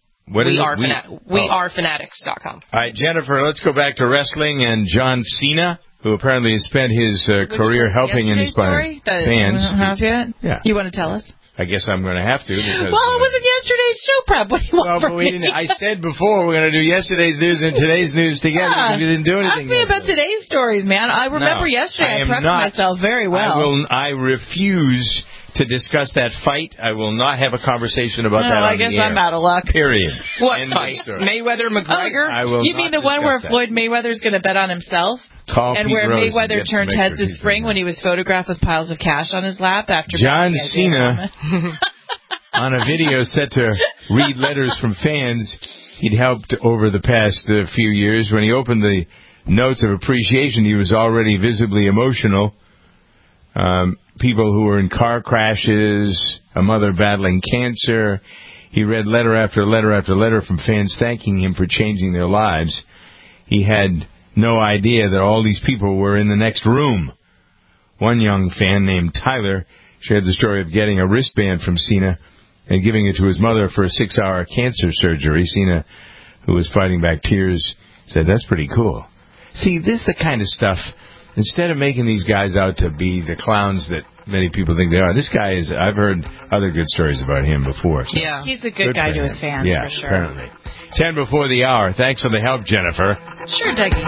[SPEAKER 2] WeAreFanatics.com. All right, Jennifer, let's go back to wrestling and John Cena, who apparently has spent his career helping and inspiring fans.
[SPEAKER 5] We don't have yet?
[SPEAKER 2] Yeah.
[SPEAKER 5] You want to tell us?
[SPEAKER 2] I guess I'm going to have to. Because,
[SPEAKER 5] well, it wasn't yesterday's show prep. What do you want from me?
[SPEAKER 2] I said before we're going to do yesterday's news and today's news together. Yeah. We didn't do anything.
[SPEAKER 5] Ask me about today's stories, man. I remember yesterday. I prepped myself very well.
[SPEAKER 2] I refuse to discuss that fight. I will not have a conversation about that on the air.
[SPEAKER 5] I guess I'm out of luck.
[SPEAKER 2] Period.
[SPEAKER 3] What fight? Mayweather-McGregor?
[SPEAKER 2] You
[SPEAKER 5] mean the one where Floyd Mayweather's going to bet on himself? And where Mayweather turned heads this spring when he was photographed with piles of cash on his lap after
[SPEAKER 2] John Cena on a video set to read letters from fans he'd helped over the past few years. When he opened the notes of appreciation, he was already visibly emotional. People who were in car crashes, a mother battling cancer. He read letter after letter after letter from fans thanking him for changing their lives. He had no idea that all these people were in the next room. One young fan named Tyler shared the story of getting a wristband from Cena and giving it to his mother for a 6-hour cancer surgery. Cena, who was fighting back tears, said, that's pretty cool. See, this is the kind of stuff, instead of making these guys out to be the clowns that many people think they are, this guy is, I've heard other good stories about him before. So
[SPEAKER 5] yeah, he's a good guy to his fans, for sure.
[SPEAKER 2] Apparently. 10 before the hour. Thanks for the help, Jennifer.
[SPEAKER 5] Sure, Dougie.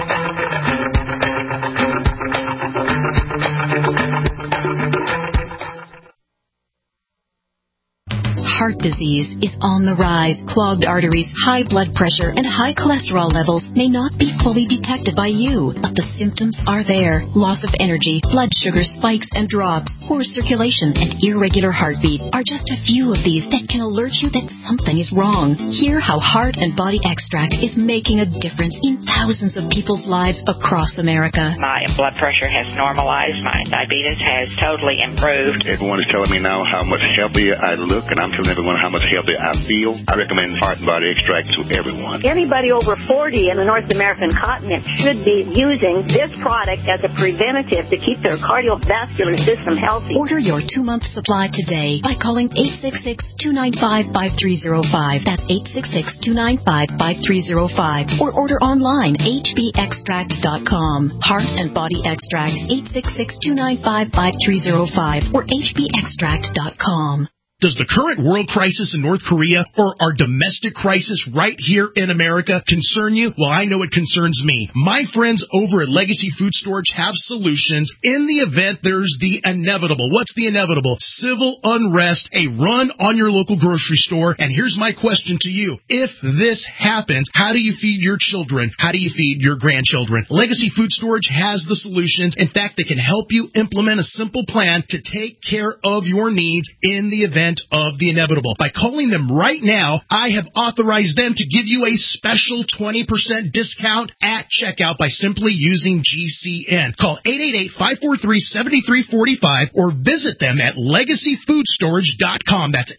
[SPEAKER 7] Heart disease is on the rise. Clogged arteries, high blood pressure, and high cholesterol levels may not be fully detected by you, but the symptoms are there. Loss of energy, blood sugar spikes and drops, poor circulation, and irregular heartbeat are just a few of these that can alert you that something is wrong. Hear how Heart and Body Extract is making a difference in thousands of people's lives across America.
[SPEAKER 8] My blood pressure has normalized. My diabetes has totally improved.
[SPEAKER 10] Everyone is telling me now how much healthier I look, and I'm telling everyone how much healthier I feel. I recommend Heart and Body Extract to everyone.
[SPEAKER 11] Anybody over 40 in the North American continent should be using this product as a preventative to keep their cardiovascular system healthy. healthy.
[SPEAKER 7] Order your 2-month supply today by calling 866-295-5305. That's 866-295-5305. Or order online, hbextract.com. Heart and Body Extract, 866-295-5305 or hbextract.com.
[SPEAKER 21] Does the current world crisis in North Korea or our domestic crisis right here in America concern you? Well, I know it concerns me. My friends over at Legacy Food Storage have solutions in the event there's the inevitable. What's the inevitable? Civil unrest, a run on your local grocery store. And here's my question to you. If this happens, how do you feed your children? How do you feed your grandchildren? Legacy Food Storage has the solutions. In fact, they can help you implement a simple plan to take care of your needs in the event of the inevitable. By calling them right now, I have authorized them to give you a special 20% discount at checkout by simply using GCN. Call 888-543-7345 or visit them at legacyfoodstorage.com. That's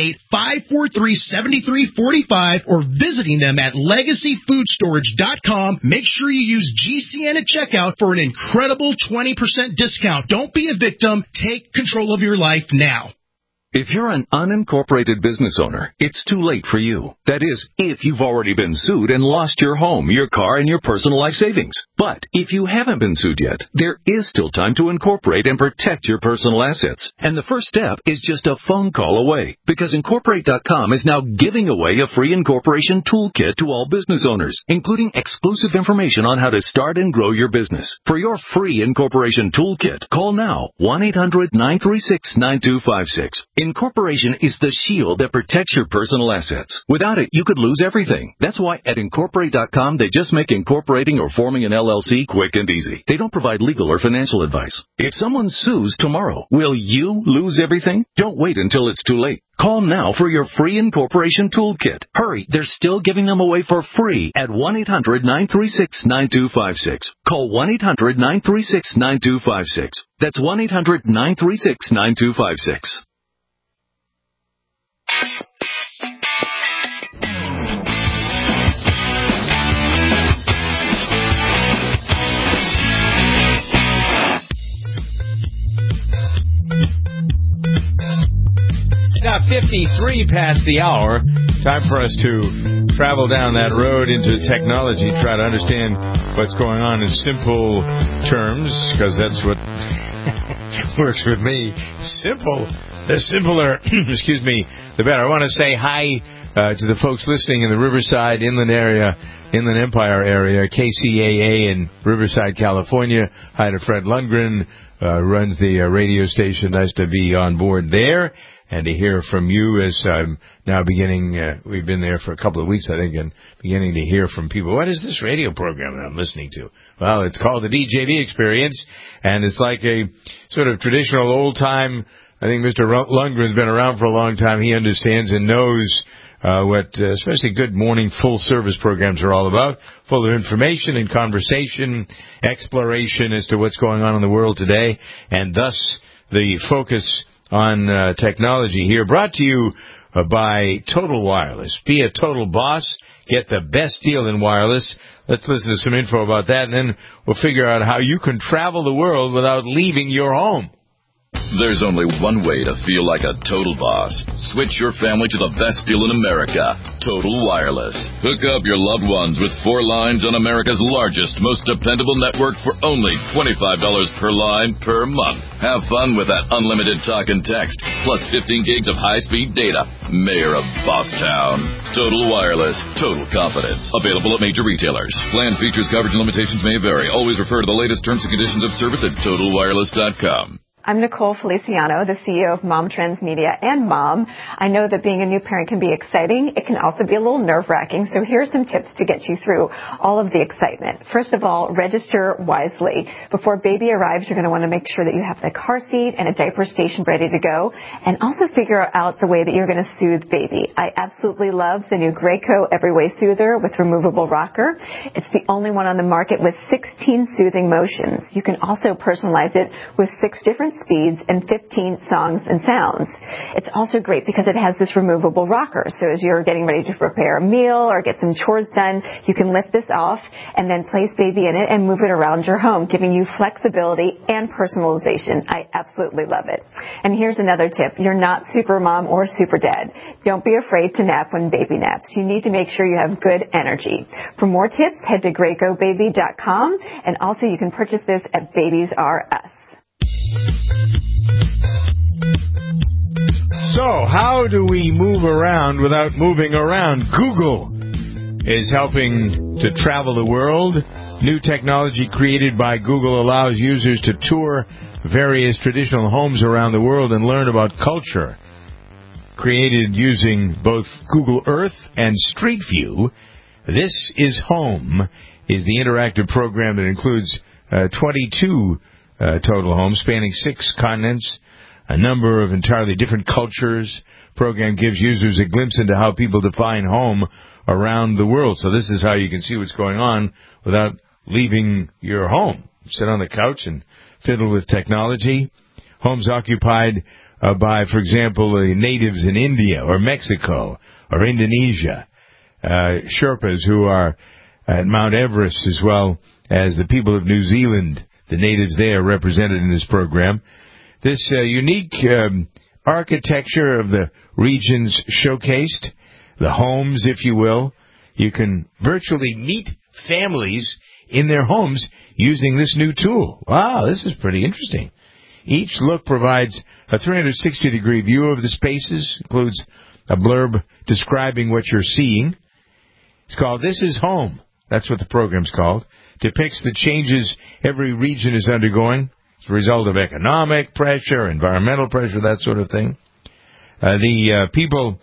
[SPEAKER 21] 888-543-7345 or visiting them at legacyfoodstorage.com. Make sure you use GCN at checkout for an incredible 20% discount. Don't be a victim. Take control of your life now.
[SPEAKER 12] If you're an unincorporated business owner, it's too late for you. That is, if you've already been sued and lost your home, your car, and your personal life savings. But if you haven't been sued yet, there is still time to incorporate and protect your personal assets. And the first step is just a phone call away, because Incorporate.com is now giving away a free incorporation toolkit to all business owners, including exclusive information on how to start and grow your business. For your free incorporation toolkit, call now 1-800-936-9256. Incorporation is the shield that protects your personal assets. Without it, you could lose everything. That's why at Incorporate.com, they just make incorporating or forming an LLC quick and easy. They don't provide legal or financial advice. If someone sues tomorrow, will you lose everything? Don't wait until it's too late. Call now for your free incorporation toolkit. Hurry, they're still giving them away for free at 1-800-936-9256. Call 1-800-936-9256. That's 1-800-936-9256.
[SPEAKER 2] Now 53 past the hour. Time for us to travel down that road into technology, try to understand what's going on in simple terms, because that's what works with me. Simple. The simpler, excuse me, the better. I want to say hi to the folks listening in the Riverside, Inland Empire area, KCAA in Riverside, California. Hi to Fred Lundgren, runs the radio station. Nice to be on board there and to hear from you as I'm now beginning. We've been there for a couple of weeks, I think, and beginning to hear from people. What is this radio program that I'm listening to? Well, it's called the DJV Experience, and it's like a sort of traditional old-time. I think Mr. Lundgren's been around for a long time. He understands and knows what especially good morning full-service programs are all about, full of information and conversation, exploration as to what's going on in the world today, and thus the focus on technology here, brought to you by Total Wireless. Be a total boss. Get the best deal in wireless. Let's listen to some info about that, and then we'll figure out how you can travel the world without leaving your home.
[SPEAKER 13] There's only one way to feel like a total boss. Switch your family to the best deal in America, Total Wireless. Hook up your loved ones with 4 lines on America's largest, most dependable network for only $25 per line per month. Have fun with that unlimited talk and text, plus 15 gigs of high-speed data. Mayor of Bosstown. Total Wireless. Total confidence. Available at major retailers. Plan features, coverage, and limitations may vary. Always refer to the latest terms and conditions of service at TotalWireless.com.
[SPEAKER 14] I'm Nicole Feliciano, the CEO of Mom Trends Media and Mom. I know that being a new parent can be exciting. It can also be a little nerve-wracking. So here's some tips to get you through all of the excitement. First of all, register wisely. Before baby arrives, you're going to want to make sure that you have the car seat and a diaper station ready to go. And also figure out the way that you're going to soothe baby. I absolutely love the new Graco Everyway Soother with removable rocker. It's the only one on the market with 16 soothing motions. You can also personalize it with 6 different speeds and 15 songs and sounds. It's also great because it has this removable rocker. So as you're getting ready to prepare a meal or get some chores done, you can lift this off and then place baby in it and move it around your home, giving you flexibility and personalization. I absolutely love it. And here's another tip. You're not super mom or super dad. Don't be afraid to nap when baby naps. You need to make sure you have good energy. For more tips, head to GreatGoBaby.com, and also you can purchase this at Babies R Us.
[SPEAKER 2] So, how do we move around without moving around? Google is helping to travel the world. New technology created by Google allows users to tour various traditional homes around the world and learn about culture. Created using both Google Earth and Street View, This is Home is the interactive program that includes 22 total homes spanning 6 continents, a number of entirely different cultures. Program gives users a glimpse into how people define home around the world. So this is how you can see what's going on without leaving your home. Sit on the couch and fiddle with technology. Homes occupied by, for example, the natives in India or Mexico or Indonesia. Sherpas who are at Mount Everest, as well as the people of New Zealand, the natives there represented in this program. This unique architecture of the regions showcased, the homes, if you will. You can virtually meet families in their homes using this new tool. Wow, this is pretty interesting. Each look provides a 360-degree view of the spaces, includes a blurb describing what you're seeing. It's called This is Home. That's what the program's called. Depicts the changes every region is undergoing as a result of economic pressure, environmental pressure, that sort of thing. The people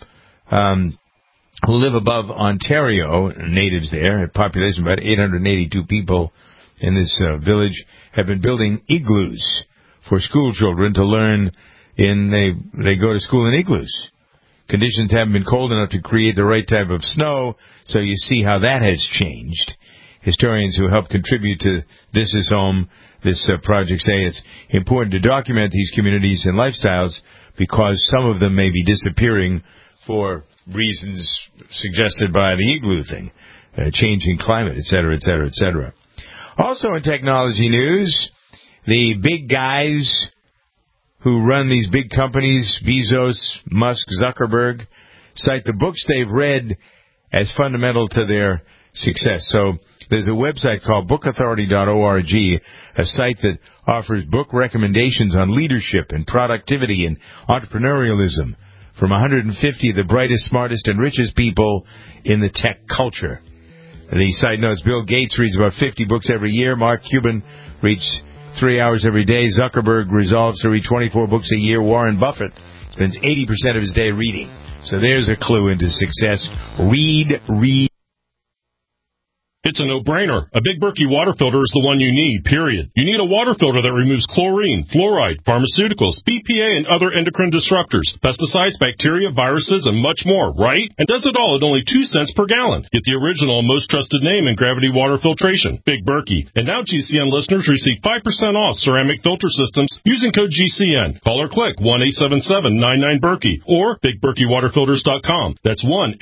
[SPEAKER 2] who live above Ontario, natives there, a population of about 882 people in this village, have been building igloos for school children to learn they go to school in igloos. Conditions haven't been cold enough to create the right type of snow, so you see how that has changed. Historians who help contribute to This is Home, this project, say it's important to document these communities and lifestyles because some of them may be disappearing for reasons suggested by the igloo thing, changing climate, etc., etc., etc. Also in technology news, the big guys who run these big companies, Bezos, Musk, Zuckerberg, cite the books they've read as fundamental to their success. So there's a website called bookauthority.org, a site that offers book recommendations on leadership and productivity and entrepreneurialism from 150 of the brightest, smartest, and richest people in the tech culture. The site notes Bill Gates reads about 50 books every year. Mark Cuban reads 3 hours every day. Zuckerberg resolves to read 24 books a year. Warren Buffett spends 80% of his day reading. So there's a clue into success. Read.
[SPEAKER 15] It's a no-brainer. A Big Berkey water filter is the one you need, period. You need a water filter that removes chlorine, fluoride, pharmaceuticals, BPA, and other endocrine disruptors, pesticides, bacteria, viruses, and much more, right? And does it all at only 2 cents per gallon. Get the original and most trusted name in gravity water filtration, Big Berkey. And now GCN listeners receive 5% off ceramic filter systems using code GCN. Call or click 1-877-99-BERKEY or BigBerkeyWaterFilters.com. That's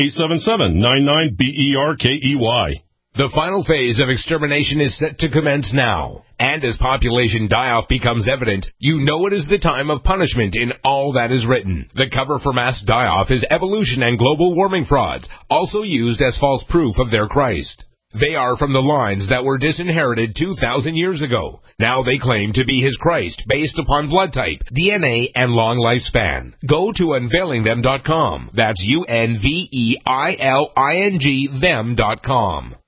[SPEAKER 15] 1-877-99-BERKEY.
[SPEAKER 16] The final phase of extermination is set to commence now. And as population die-off becomes evident, you know it is the time of punishment in all that is written. The cover for mass die-off is evolution and global warming frauds, also used as false proof of their Christ. They are from the lines that were disinherited 2,000 years ago. Now they claim to be his Christ based upon blood type, DNA, and long lifespan. Go to unveilingthem.com. That's UNVEILING them.com.